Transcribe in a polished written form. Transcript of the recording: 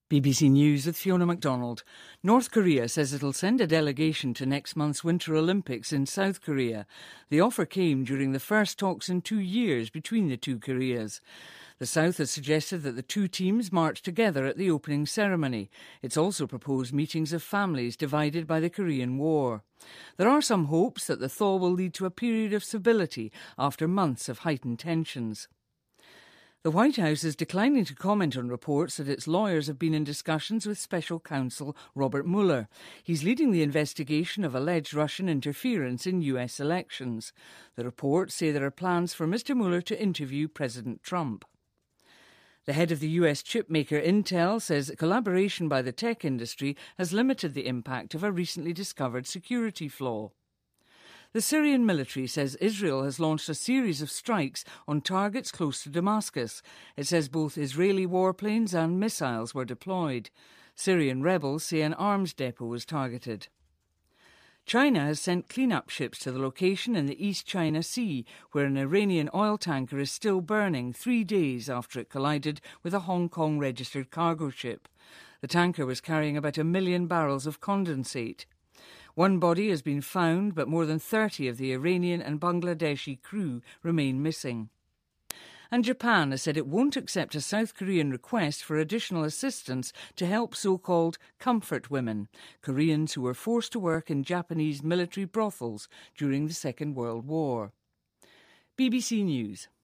BBC News with Fiona MacDonald. North Korea says it'll send a delegation to next month's Winter Olympics in South Korea. The offer came during the first talks in 2 years between the two Koreas. The South has suggested that the two teams march together at the opening ceremony. It's also proposed meetings of families divided by the Korean War. There are some hopes that the thaw will lead to a period of stability after months of heightened tensions. The White House is declining to comment on reports that its lawyers have been in discussions with special counsel Robert Mueller. He's leading the investigation of alleged Russian interference in US elections. The reports say there are plans for Mr. Mueller to interview President Trump. The head of the US chipmaker Intel says collaboration by the tech industry has limited the impact of a recently discovered security flaw. The Syrian military says Israel has launched a series of strikes on targets close to Damascus. It says both Israeli warplanes and missiles were deployed. Syrian rebels say an arms depot was targeted. China has sent clean-up ships to the location in the East China Sea, where an Iranian oil tanker is still burning 3 days after it collided with a Hong Kong-registered cargo ship. The tanker was carrying about 1 million barrels of condensate. One body has been found, but more than 30 of the Iranian and Bangladeshi crew remain missing. And Japan has said it won't accept a South Korean request for additional assistance to help so-called comfort women, Koreans who were forced to work in Japanese military brothels during the Second World War. BBC News.